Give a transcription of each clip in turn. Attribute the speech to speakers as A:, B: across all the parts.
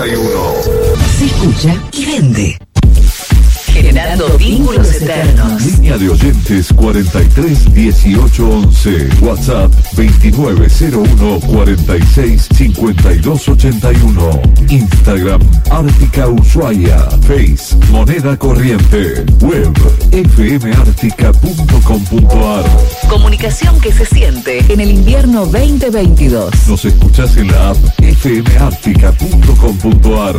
A: Se escucha y vende. Generando vínculos eternos.
B: Línea de oyentes 43 18 11. WhatsApp 2901 46 52 81. Instagram Ártica Ushuaia. Face Moneda Corriente. Web fmartica.com.ar.
A: Comunicación que se siente en el invierno 2022.
B: Nos escuchás en la app fmartica.com.ar.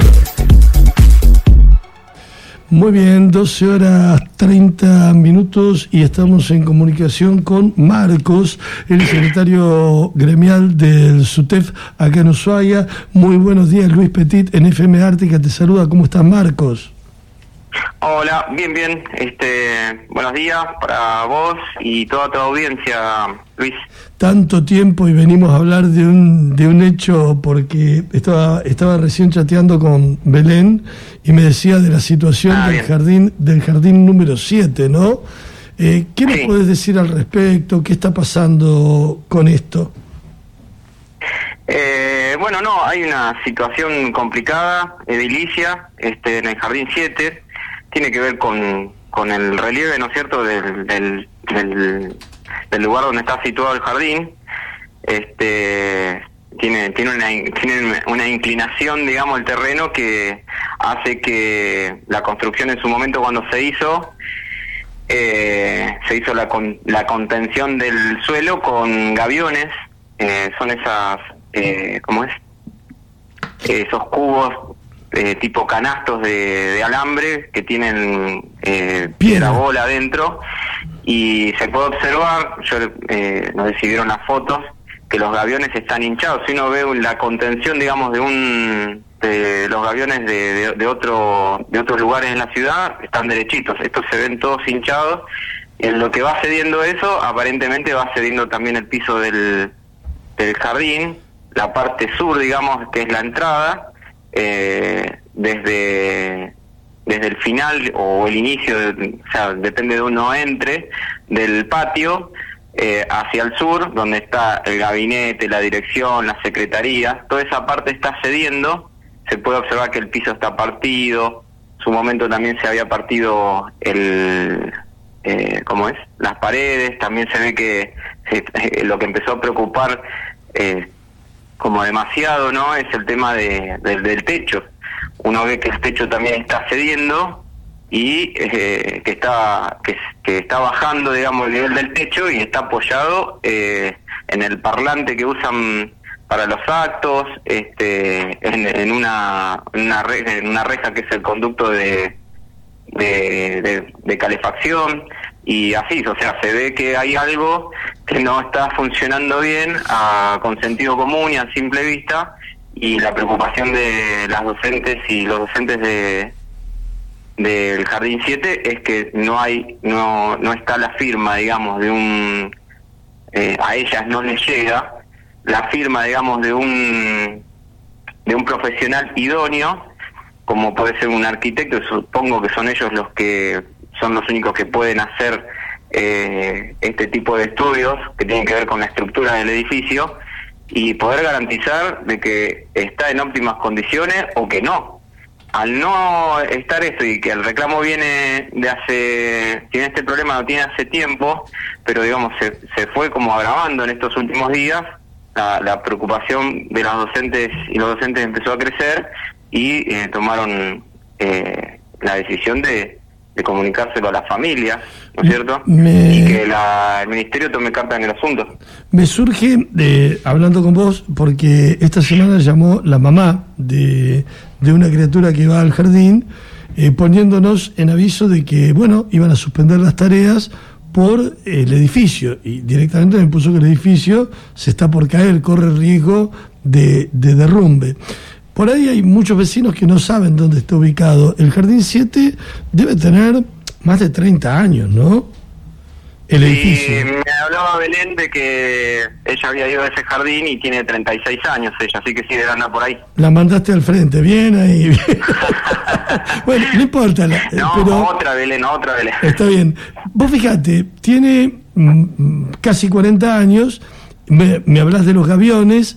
C: Muy bien, 12 horas 30 minutos y estamos en comunicación con Marcos, el secretario gremial del SUTEF acá en Ushuaia. Muy buenos días, Luis Petit en FM Ártica te saluda. ¿Cómo estás, Marcos?
D: Hola, bien. Buenos días para vos y toda tu audiencia, Luis.
C: Tanto tiempo y venimos a hablar de un hecho porque estaba recién chateando con Belén y me decía de la situación del jardín número 7, ¿no? ¿Qué nos podés decir al respecto? ¿Qué está pasando con esto?
D: Hay una situación complicada, edilicia, en el jardín 7. Tiene que ver con el relieve, ¿no es cierto?, del lugar donde está situado el jardín. Tiene una inclinación, digamos, el terreno que hace que la construcción en su momento, cuando se hizo la contención del suelo con gaviones. Son esas, esos cubos tipo canastos de alambre que tienen piedra bola adentro, y se puede observar, no sé si vieron las fotos, que los gaviones están hinchados. Si uno ve la contención, digamos, de los gaviones de otros lugares en la ciudad, están derechitos. Estos se ven todos hinchados. En lo que va cediendo eso, aparentemente va cediendo también el piso del jardín, la parte sur, digamos, que es la entrada, desde el final o el inicio, depende de uno entre, del patio, hacia el sur, donde está el gabinete, la dirección, la secretaría. Toda esa parte está cediendo. Se puede observar que el piso está partido. En su momento también se había partido las paredes. También se ve que lo que empezó a preocupar como demasiado, ¿no?, es el tema del techo. Uno ve que el techo también está cediendo y que está bajando, digamos, el nivel del techo, y está apoyado en el parlante que usan para los actos, en una reja que es el conducto de calefacción. Y así, o sea, se ve que hay algo que no está funcionando bien con sentido común y a simple vista, y la preocupación de las docentes y los docentes del Jardín 7 es que no está la firma, digamos, a ellas no les llega la firma, digamos, de un profesional idóneo, como puede ser un arquitecto. Supongo que son ellos los únicos que pueden hacer este tipo de estudios que tienen que ver con la estructura del edificio, y poder garantizar de que está en óptimas condiciones o que no. Al no estar esto, y que el reclamo viene tiene este problema, lo tiene hace tiempo, pero digamos se fue como agravando en estos últimos días. La preocupación de las docentes y los docentes empezó a crecer, y tomaron la decisión de comunicárselo a las familias, ¿no es cierto? Y que el ministerio tome carta en el asunto.
C: Me surge, hablando con vos, porque esta semana llamó la mamá de una criatura que va al jardín, poniéndonos en aviso de que, iban a suspender las tareas por el edificio, y directamente me puso que el edificio se está por caer, corre riesgo de derrumbe. Por ahí hay muchos vecinos que no saben dónde está ubicado. El Jardín 7 debe tener más de 30 años, ¿no? El edificio.
D: Sí, me hablaba Belén de que ella había ido a ese jardín y tiene 36 años ella, así que sí, debe andar por ahí.
C: La mandaste al frente, bien ahí. Bien. Bueno, no importa. Pero
D: otra Belén.
C: Está bien. Vos fijate, tiene casi 40 años, me hablas de los gaviones.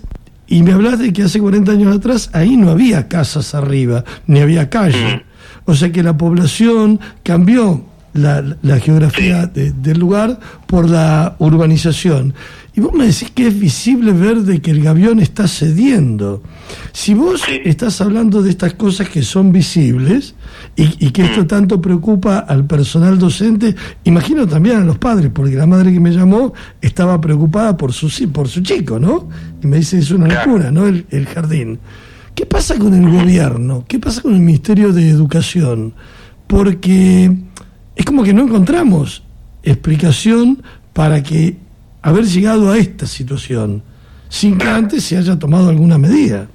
C: Y me hablas de que hace 40 años atrás ahí no había casas arriba, ni había calle. O sea que la población cambió la geografía del lugar por la urbanización. Y vos me decís que es visible ver de que el Gavión está cediendo. Si vos estás hablando de estas cosas que son visibles y que esto tanto preocupa al personal docente, imagino también a los padres, porque la madre que me llamó estaba preocupada por su chico, ¿no? Y me dice, es una locura, ¿no? El jardín. ¿Qué pasa con el gobierno? ¿Qué pasa con el Ministerio de Educación? Porque es como que no encontramos explicación para que haber llegado a esta situación sin que antes se haya tomado alguna medida.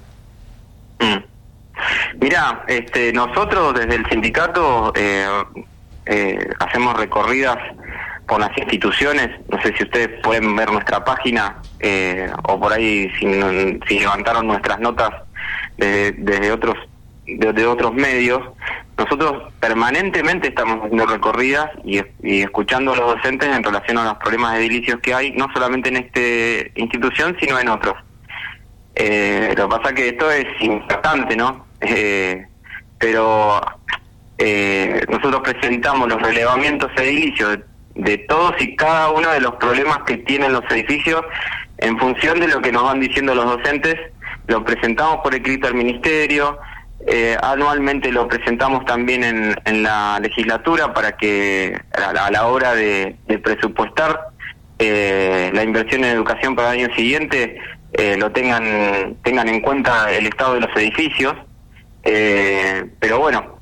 D: Mirá, nosotros desde el sindicato hacemos recorridas por las instituciones. No sé si ustedes pueden ver nuestra página o por ahí si levantaron nuestras notas de otros medios. Nosotros permanentemente estamos haciendo recorridas y escuchando a los docentes en relación a los problemas edilicios que hay, no solamente en esta institución, sino en otros. Lo que pasa es que esto es importante, ¿no? Pero nosotros presentamos los relevamientos edilicios de todos y cada uno de los problemas que tienen los edificios en función de lo que nos van diciendo los docentes. Lo presentamos por escrito al Ministerio. Anualmente lo presentamos también en la legislatura para que a la hora de presupuestar la inversión en educación para el año siguiente lo tengan en cuenta el estado de los edificios. Pero bueno,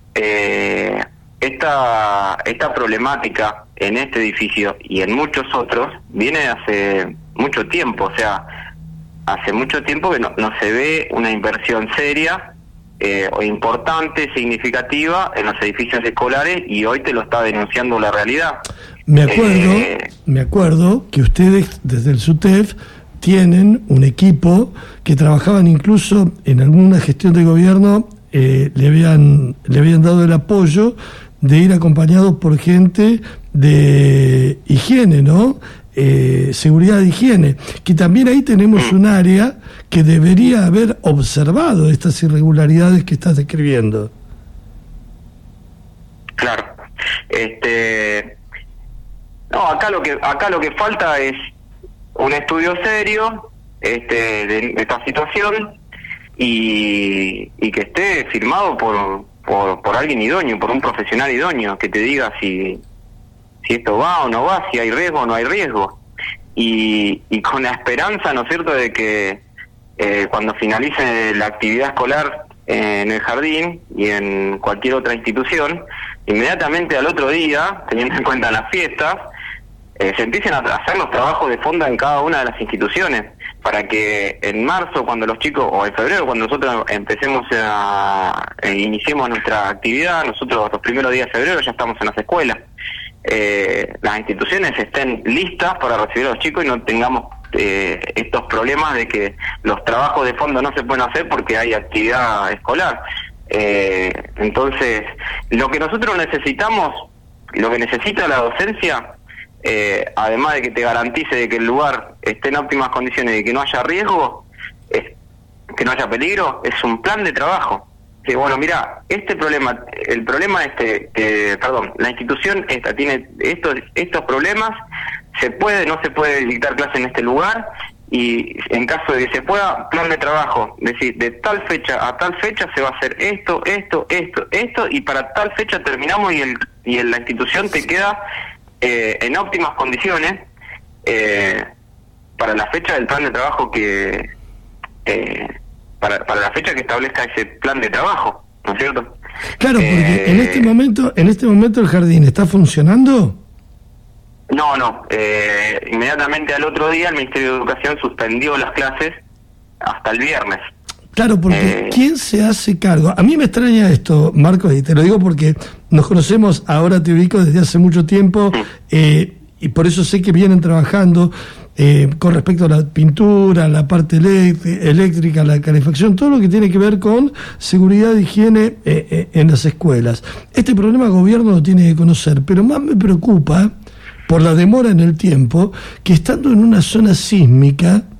D: esta problemática en este edificio y en muchos otros viene de hace mucho tiempo. O sea, hace mucho tiempo que no se ve una inversión seria o importante, significativa en los edificios escolares, y hoy te lo está denunciando la realidad.
C: Me acuerdo que ustedes desde el SUTEF tienen un equipo que trabajaban incluso en alguna gestión de gobierno, le habían dado el apoyo de ir acompañados por gente de higiene, ¿no? Seguridad de higiene, que también ahí tenemos un área que debería haber observado estas irregularidades que estás describiendo.
D: Claro. No, acá lo que falta es un estudio serio de esta situación y que esté firmado por alguien idóneo, por un profesional idóneo, que te diga si esto va o no va, si hay riesgo o no hay riesgo. Y con la esperanza, ¿no es cierto?, de que cuando finalice la actividad escolar en el jardín y en cualquier otra institución, inmediatamente al otro día, teniendo en cuenta las fiestas, se empiecen a hacer los trabajos de fondo en cada una de las instituciones, para que en marzo, cuando los chicos, o en febrero, cuando nosotros iniciemos nuestra actividad, nosotros los primeros días de febrero ya estamos en las escuelas. Las instituciones estén listas para recibir a los chicos y no tengamos estos problemas de que los trabajos de fondo no se pueden hacer porque hay actividad escolar. Entonces, lo que nosotros necesitamos, lo que necesita la docencia, además de que te garantice de que el lugar esté en óptimas condiciones y que no haya riesgo, que no haya peligro, es un plan de trabajo. Que bueno, mira, la institución esta tiene estos problemas, no se puede dictar clase en este lugar, y en caso de que se pueda, plan de trabajo, es decir, de tal fecha a tal fecha se va a hacer esto, y para tal fecha terminamos y la institución te queda en óptimas condiciones para la fecha del plan de trabajo que para la fecha que establezca ese plan de trabajo, ¿no es cierto?
C: Claro, porque en este momento el jardín ¿está funcionando?
D: No. Inmediatamente al otro día el Ministerio de Educación suspendió las clases hasta el viernes.
C: Claro, porque ¿quién se hace cargo? A mí me extraña esto, Marcos, y te lo digo porque nos conocemos, ahora te ubico desde hace mucho tiempo, y por eso sé que vienen trabajando con respecto a la pintura, la parte eléctrica, la calefacción, todo lo que tiene que ver con seguridad e higiene en las escuelas. Este problema el gobierno lo tiene que conocer, pero más me preocupa por la demora en el tiempo, que estando en una zona sísmica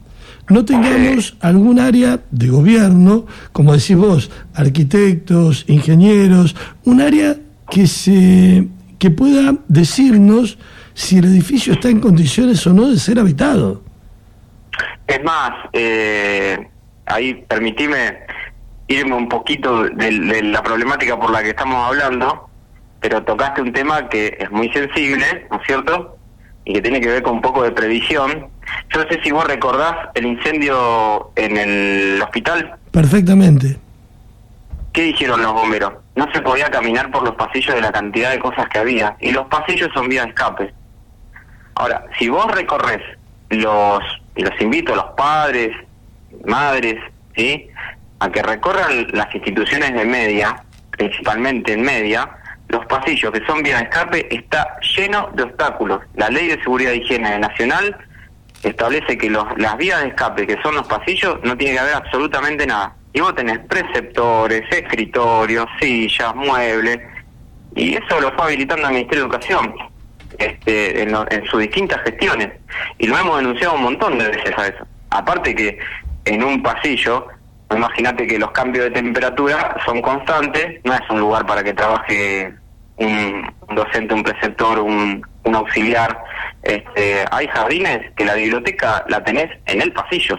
C: no tengamos algún área de gobierno, como decís vos, arquitectos, ingenieros, un área que pueda decirnos si el edificio está en condiciones o no de ser habitado.
D: Es más, ahí permitime irme un poquito de la problemática por la que estamos hablando, pero tocaste un tema que es muy sensible, ¿no es cierto?, y que tiene que ver con un poco de previsión. Yo no sé si vos recordás el incendio en el hospital.
C: Perfectamente.
D: ¿Qué dijeron los bomberos? No se podía caminar por los pasillos de la cantidad de cosas que había, y los pasillos son vías de escape. Ahora, si vos recorres y los invito a los padres, madres, ¿sí?, a que recorran las instituciones de media, principalmente en media, los pasillos que son vías de escape está lleno de obstáculos. La Ley de Seguridad e Higiene Nacional establece que las vías de escape, que son los pasillos, no tiene que haber absolutamente nada. Y vos tenés preceptores, escritorios, sillas, muebles, y eso lo fue habilitando el Ministerio de Educación en sus distintas gestiones. Y lo hemos denunciado un montón de veces a eso. Aparte que en un pasillo, imagínate que los cambios de temperatura son constantes, no es un lugar para que trabaje un docente, un preceptor, un auxiliar. Hay jardines que la biblioteca la tenés en el pasillo.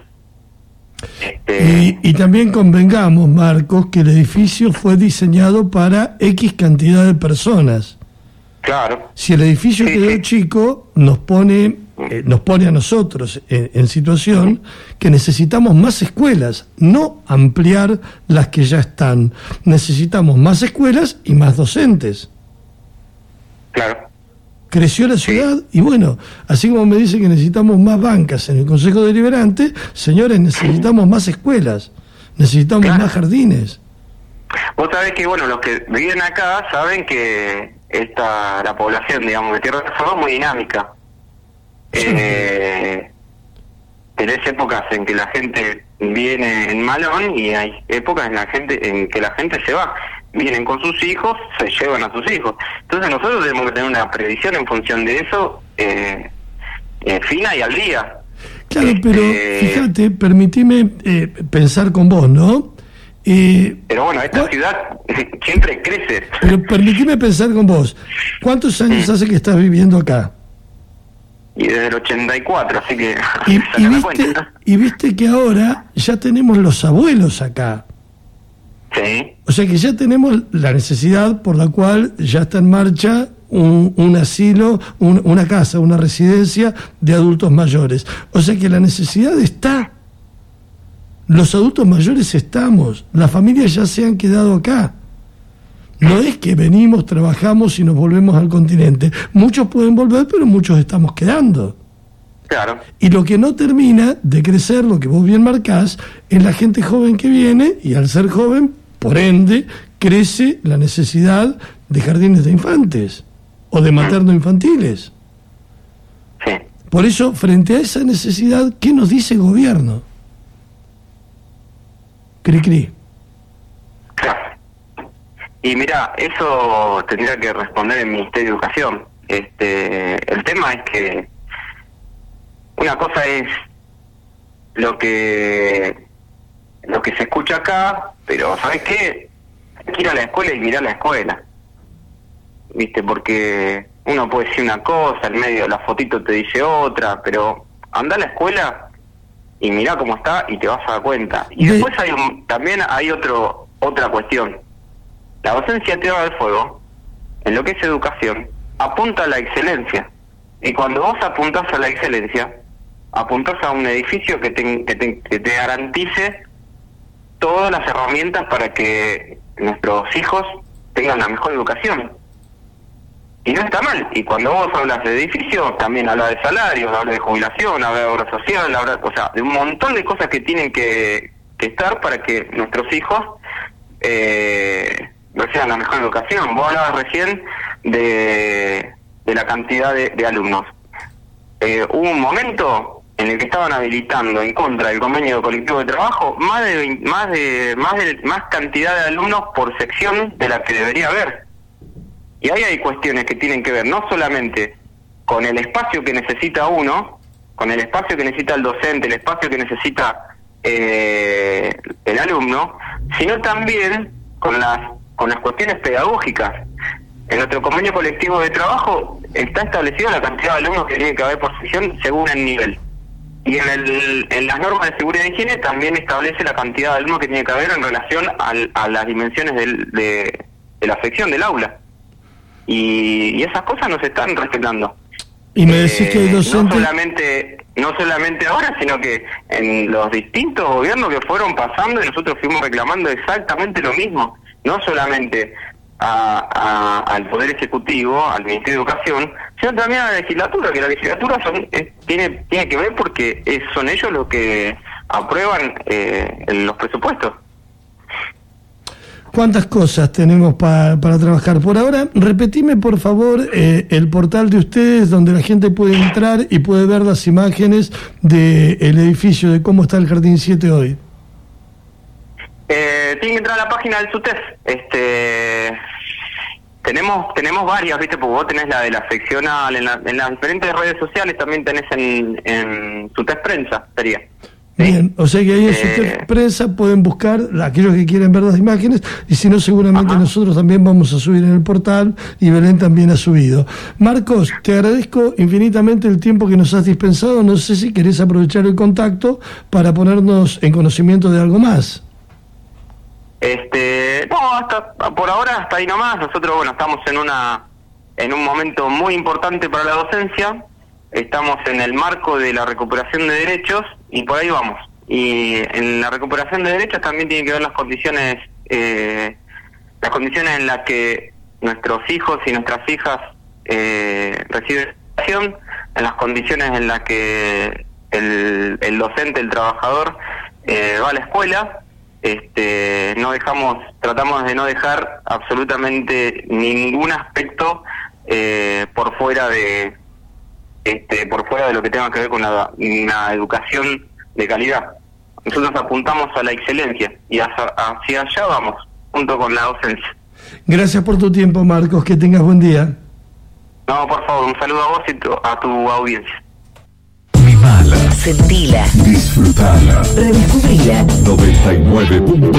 C: Y también convengamos, Marcos, que el edificio fue diseñado para X cantidad de personas.
D: Claro.
C: Si el edificio quedó chico, nos pone a nosotros en situación que necesitamos más escuelas, no ampliar las que ya están. Necesitamos más escuelas y más docentes.
D: Claro.
C: Creció la ciudad y bueno, así como me dicen que necesitamos más bancas en el Consejo Deliberante, señores, necesitamos más escuelas, necesitamos más jardines.
D: Vos sabés que, bueno, los que viven acá saben que la población, digamos, de Tierra del Fuego es muy dinámica.
C: Sí.
D: Tenés épocas en que la gente viene en malón y hay épocas en que la gente se va. Vienen con sus hijos, se llevan a sus hijos. Entonces nosotros tenemos que tener una previsión en función de eso, fina y al día.
C: Claro, pero fíjate, permitime pensar con vos, ¿no?
D: Pero bueno, esta ciudad siempre crece.
C: Pero permitime pensar con vos. ¿Cuántos años hace que estás viviendo acá?
D: Y desde el 84, así que...
C: Y viste que ahora ya tenemos los abuelos acá.
D: Sí.
C: O sea que ya tenemos la necesidad por la cual ya está en marcha un asilo, una casa, una residencia de adultos mayores. O sea que la necesidad está. Los adultos mayores estamos. Las familias ya se han quedado acá. No es que venimos, trabajamos y nos volvemos al continente. Muchos pueden volver, pero muchos estamos quedando.
D: Claro.
C: Y lo que no termina de crecer, lo que vos bien marcás, es la gente joven que viene, y al ser joven, por ende, crece la necesidad de jardines de infantes o de materno-infantiles.
D: Sí.
C: Por eso, frente a esa necesidad, ¿qué nos dice el gobierno? Cri.
D: Claro. Y mira, eso tendría que responder el Ministerio de Educación. El tema es que una cosa es lo que se escucha acá, pero ¿sabes qué? Hay que ir a la escuela y mirar la escuela, ¿viste? Porque uno puede decir una cosa, en medio de la fotito te dice otra, pero anda a la escuela y mirá cómo está y te vas a dar cuenta. Y después también hay otra cuestión. La docencia de Tierra del Fuego, en lo que es educación, apunta a la excelencia. Y cuando vos apuntás a la excelencia, apuntás a un edificio que te garantice todas las herramientas para que nuestros hijos tengan la mejor educación. Y no está mal. Y cuando vos hablas de edificio, también hablas de salarios, hablas de jubilación, hablas de obra social, o sea, de un montón de cosas que tienen que estar para que nuestros hijos reciban la mejor educación. Vos hablabas recién de la cantidad de alumnos. Hubo un momento en el que estaban habilitando en contra del convenio colectivo de trabajo más cantidad de alumnos por sección de la que debería haber. Y ahí hay cuestiones que tienen que ver no solamente con el espacio que necesita uno, con el espacio que necesita el docente, el espacio que necesita el alumno, sino también con las cuestiones pedagógicas. En nuestro convenio colectivo de trabajo está establecido la cantidad de alumnos que tiene que haber por sección según el nivel. Y en las normas de seguridad y higiene también establece la cantidad de alumnos que tiene que haber en relación a las dimensiones de la sección del aula. Y esas cosas no se están respetando.
C: Y me decís que hay docentes...
D: No solamente ahora, sino que en los distintos gobiernos que fueron pasando, y nosotros fuimos reclamando exactamente lo mismo. No solamente al Poder Ejecutivo, al Ministerio de Educación, sino también a la legislatura, que la legislatura tiene que ver porque son ellos los que aprueban los presupuestos.
C: ¿Cuántas cosas tenemos para trabajar? Por ahora, repetime por favor el portal de ustedes donde la gente puede entrar y puede ver las imágenes del edificio, de cómo está el Jardín 7 hoy.
D: Tienen que entrar a la página del SUTEF. Tenemos varias, ¿viste? Porque vos tenés la de la seccional, en las diferentes redes sociales también tenés en SUTEF Prensa, sería.
C: Bien, o sea que ahí en SUTEF Prensa pueden buscar aquellos que quieren ver las imágenes, y si no, seguramente nosotros también vamos a subir en el portal, y Belén también ha subido. Marcos, te agradezco infinitamente el tiempo que nos has dispensado. No sé si querés aprovechar el contacto para ponernos en conocimiento de algo más.
D: No, por ahora hasta ahí nomás. Nosotros, estamos en un momento muy importante para la docencia. Estamos en el marco de la recuperación de derechos y por ahí vamos. Y en la recuperación de derechos también tienen que ver las condiciones en las que nuestros hijos y nuestras hijas reciben educación, en las condiciones en las que el docente, el trabajador va a la escuela. Tratamos de no dejar absolutamente ningún aspecto por fuera de lo que tenga que ver con una educación de calidad. Nosotros apuntamos a la excelencia y hacia allá vamos, junto con la docencia.
C: Gracias por tu tiempo, Marcos, que tengas buen día.
D: No, por favor, un saludo a vos y a tu audiencia.
B: Mimala.
A: Sentila.
B: Disfrutala.
A: Redescubrila.
B: 99.